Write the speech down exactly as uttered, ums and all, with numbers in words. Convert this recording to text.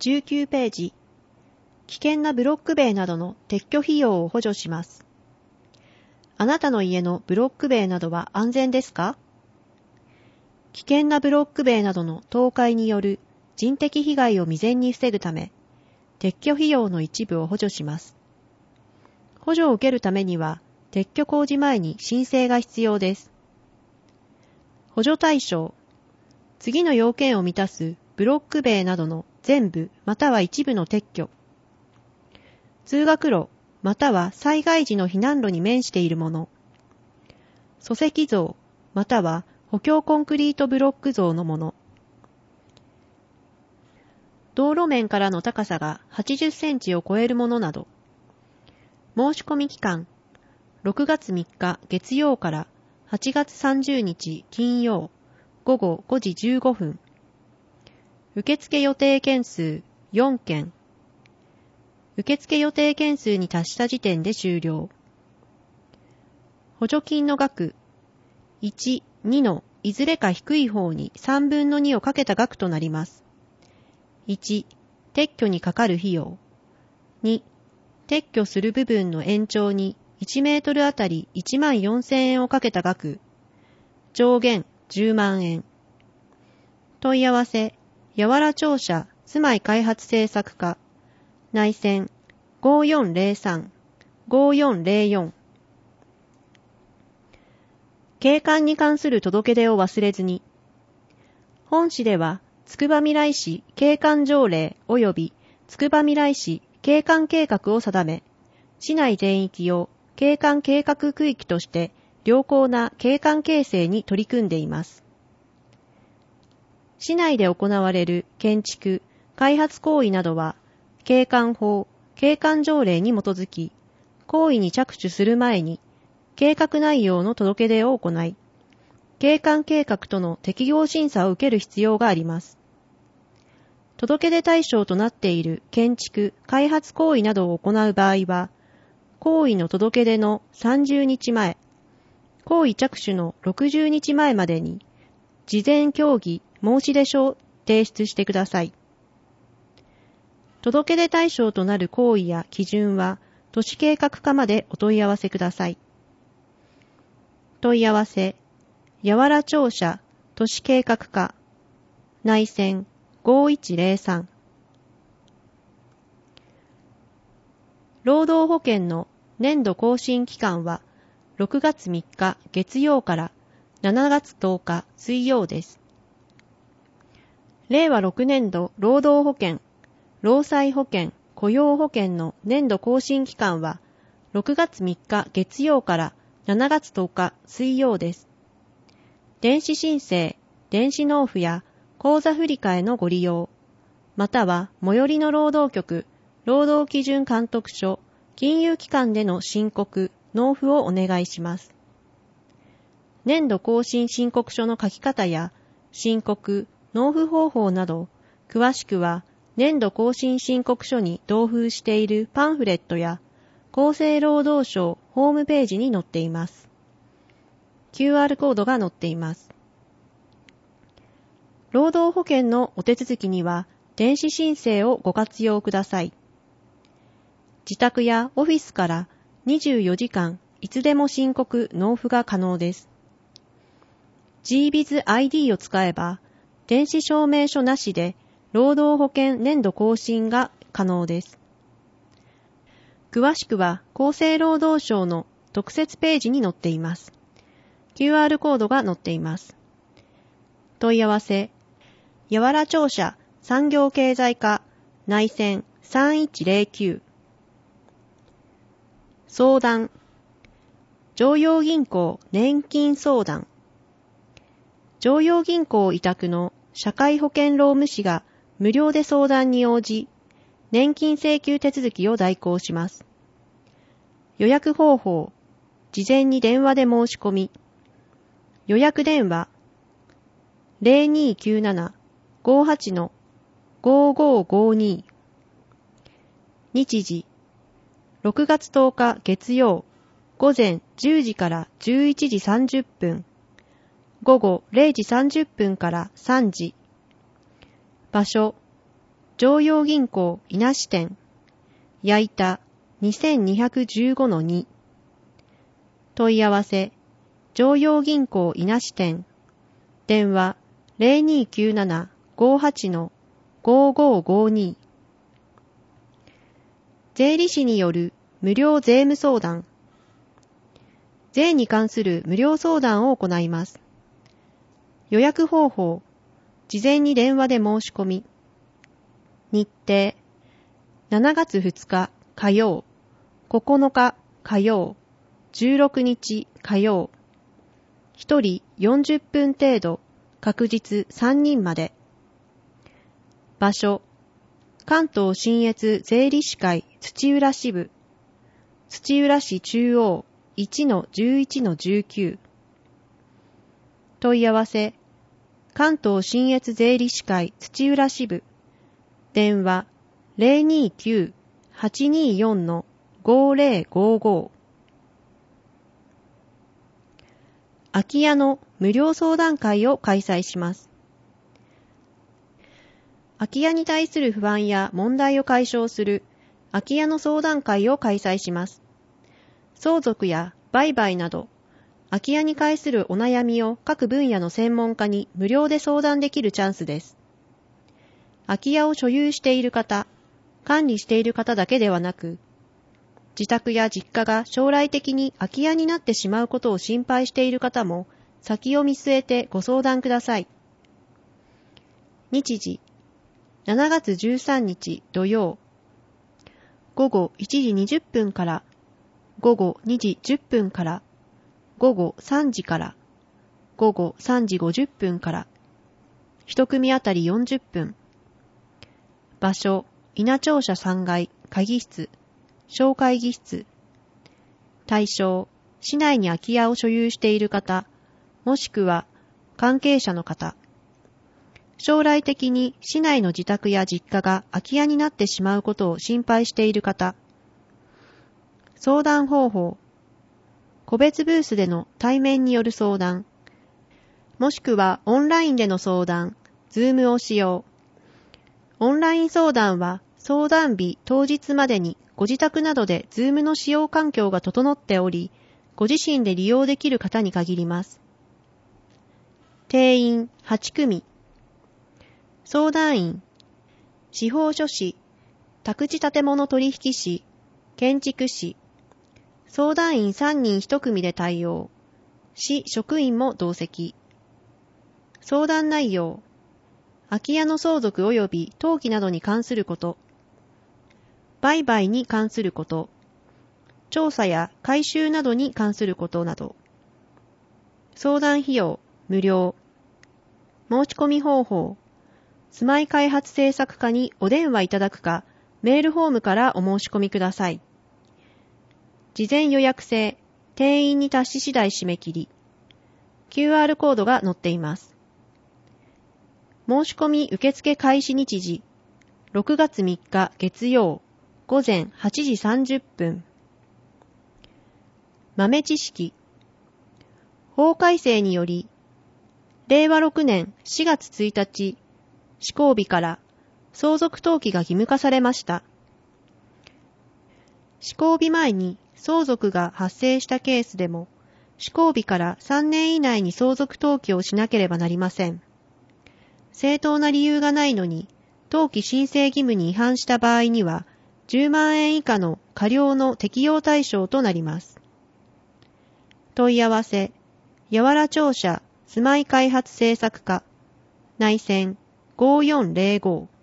じゅうきゅうページ、危険なブロック塀などの撤去費用を補助します。あなたの家のブロック塀などは安全ですか？危険なブロック塀などの倒壊による人的被害を未然に防ぐため、撤去費用の一部を補助します。補助を受けるためには、撤去工事前に申請が必要です。補助対象。次の要件を満たすブロック塀などの全部または一部の撤去。通学路または災害時の避難路に面しているもの。礎石像または補強コンクリートブロック像のもの。道路面からの高さがはちじゅっセンチを超えるものなど。申し込み期間、ろくがつみっか月曜からはちがつさんじゅうにち金曜午後ごじじゅうごふん。受付予定件数よんけん。受付予定件数に達した時点で終了。補助金の額、いち、にのいずれか低い方にさんぶんのにをかけた額となります。いち、撤去にかかる費用。に、撤去する部分の延長にいちメートルあたりいちまんよんせんえんをかけた額。上限じゅうまんえん。問い合わせ、やわら庁舎住まい開発政策課。内線ごーよんぜろさん ごーよんぜろよん。景観に関する届け出を忘れずに。本市では、つくばみらい市景観条例及びつくばみらい市景観計画を定め、市内全域を景観計画区域として良好な景観形成に取り組んでいます。市内で行われる建築、開発行為などは、景観法、景観条例に基づき、行為に着手する前に、計画内容の届け出を行い、景観計画との適合審査を受ける必要があります。届け出対象となっている建築・開発行為などを行う場合は、行為の届け出のさんじゅうにちまえ、行為着手のろくじゅうにちまえまでに、事前協議申し出書を提出してください。届け出対象となる行為や基準は、都市計画課までお問い合わせください。問い合わせ、やわら庁舎都市計画課、内線ごーいちぜろさん。労働保険の年度更新期間はろくがつみっか月曜からしちがつとおか水曜です。れいわろくねんど労働保険、労災保険、雇用保険の年度更新期間はろくがつみっか月曜からしちがつとおか水曜です。電子申請、電子納付や口座振替のご利用、または最寄りの労働局、労働基準監督署、金融機関での申告、納付をお願いします。年度更新申告書の書き方や申告、納付方法など、詳しくは年度更新申告書に同封しているパンフレットや厚生労働省ホームページに載っています。キューアール コードが載っています。労働保険のお手続きには電子申請をご活用ください。自宅やオフィスからにじゅうよじかんいつでも申告・納付が可能です。ジービズアイディー を使えば電子証明書なしで労働保険年度更新が可能です。詳しくは厚生労働省の特設ページに載っています。キューアール コードが載っています。問い合わせ、やわら庁舎産業経済課内線さんいちぜろきゅう。相談、常陽銀行年金相談。常陽銀行委託の社会保険労務士が無料で相談に応じ、年金請求手続きを代行します。予約方法、事前に電話で申し込み。予約電話、ゼロにーきゅうなな ごーはち ごーごーごーに。日時、ろくがつとおか月曜、午前じゅうじからじゅういちじさんじゅっぷん、午後れいじさんじゅっぷんからさんじ。場所、 常陽銀行稲市店、矢板 にせんにひゃくじゅうごのに。問い合わせ、常陽銀行稲市店、電話 ゼロにーきゅうなな ごーはち ごーごーごーに。税理士による無料税務相談。税に関する無料相談を行います。予約方法、事前に電話で申し込み。日程、しちがつふつか火曜、ここのか火曜、じゅうろくにち火曜。ひとりよんじゅっぷん程度、確実さんにんまで。場所、関東信越税理士会土浦支部、土浦市中央 いちのじゅういちのじゅうきゅう。問い合わせ、関東信越税理士会土浦支部、電話 ゼロにーきゅう はちにーよん ごーぜろごーごー。空き家の無料相談会を開催します。空き家に対する不安や問題を解消する空き家の相談会を開催します。相続や売買など、空き家に関するお悩みを各分野の専門家に無料で相談できるチャンスです。空き家を所有している方、管理している方だけではなく、自宅や実家が将来的に空き家になってしまうことを心配している方も先を見据えてご相談ください。日時、しちがつじゅうさんにち土曜、ごごいちじにじゅっぷんからごごにじじゅっぷんからごごさんじからごごさんじごじゅっぷんから一組あたりよんじゅっぷん。場所、稲庁舎さんがい会議室、小会議室。対象、市内に空き家を所有している方、もしくは関係者の方。将来的に市内の自宅や実家が空き家になってしまうことを心配している方。相談方法、個別ブースでの対面による相談、もしくはオンラインでの相談、ズームを使用。オンライン相談は相談日当日までにご自宅などでズームの使用環境が整っており、ご自身で利用できる方に限ります。定員はちくみ。相談員、司法書士、宅地建物取引士、建築士、相談員さんにんいち組で対応、市職員も同席。相談内容、空き家の相続及び登記などに関すること、売買に関すること、調査や回収などに関することなど。相談費用、無料。申し込み方法、住まい開発政策課にお電話いただくか、メールフォームからお申し込みください。事前予約制、定員に達し次第締め切り。キューアール コードが載っています。申し込み受付開始日時、ろくがつみっか月曜、午前はちじさんじゅっぷん。豆知識。法改正により、れいわろくねんしがつついたち、施行日から相続登記が義務化されました。施行日前に相続が発生したケースでも、施行日からさんねん以内に相続登記をしなければなりません。正当な理由がないのに、登記申請義務に違反した場合には、じゅうまんえん以下の過料の適用対象となります。問い合わせ、八原庁舎住まい開発政策課、内線ごーよんぜろご。